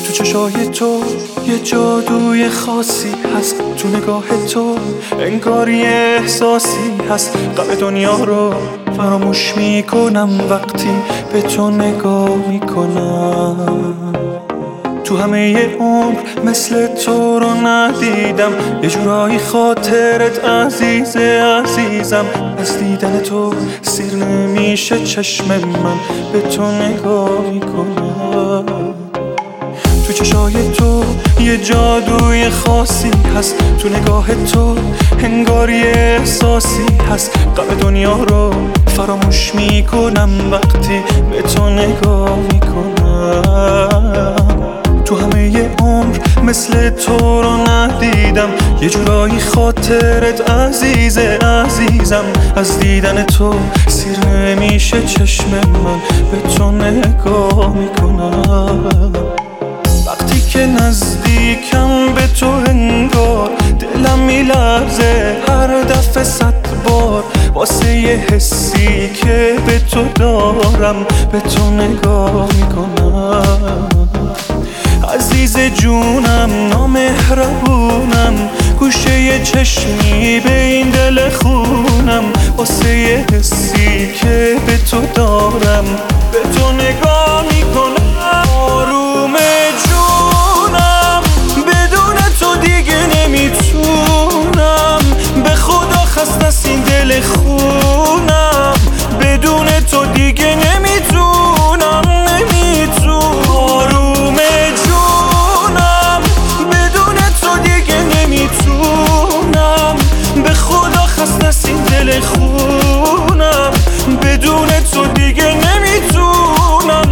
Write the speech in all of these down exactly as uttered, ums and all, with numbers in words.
تو چشای تو یه جادوی خاصی هست، تو نگاه تو انگار یه احساسی هست. غم دنیا رو فراموش میکنم وقتی به تو نگاه میکنم. تو همه عمر مثل تو رو ندیدم، یه جورایی خاطرت عزیزه عزیزم. از دیدن تو سیر نمیشه چشم من، به تو نگاه میکنم. تو چشای تو یه جادوی خاصی هست، تو نگاه تو انگار یه احساسی هست. غم دنیا رو فراموش میکنم وقتی به تو نگاه میکنم. تو همه عمر مثل تو رو ندیدم، یه جورایی خاطرت عزیزه عزیزم. از دیدن تو سیر نمیشه چشم من، به تو نگاه میکنم. وقتی که نزدیکم به تو انگار دلم میلرزه هر دفعه صد بار، واسه یه حسی که به تو دارم به تو نگاه میکنم. عزیز جونم نامهربونم، گوشه یه چشمی به این دل خونم، واسه یه حسی که به تو دارم به تو نگاه میکنم. آروم جونم بدون تو دیگه نمیتونم، به خدا خسته است این دل خونم، بدون تو دیگه نمیتونم نمیتونم. آروم جونم بدون تو دیگه نمیتونم، به خدا خسته است این دل خونم، بدون تو دیگه نمیتونم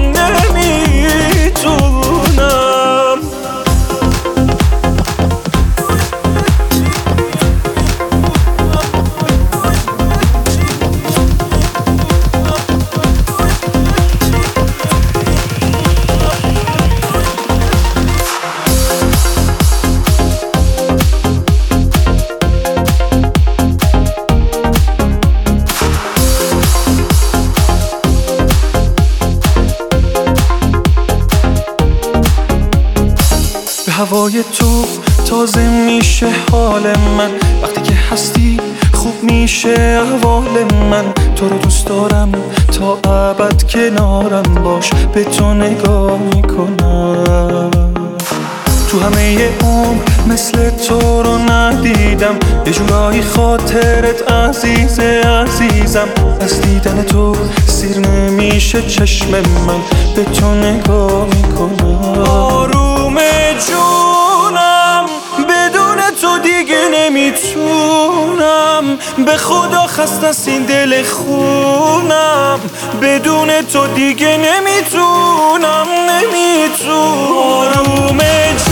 نمیتونم. هوای تو تازه میشه حال من، وقتی که هستی خوب میشه احوال من. تو رو دوست دارم تا ابد کنارم باش، به تو نگاه میکنم. تو همه عمر مثل تو رو ندیدم، یه جورایی خاطرت عزیزه عزیزم. از دیدن تو سیر نمیشه چشم من، به تو نگاه میکنم. آروم جونم بدون تو دیگه نمیتونم، به خدا خسته است این دل خونم، بدون تو دیگه نمیتونم نمیتونم. آروم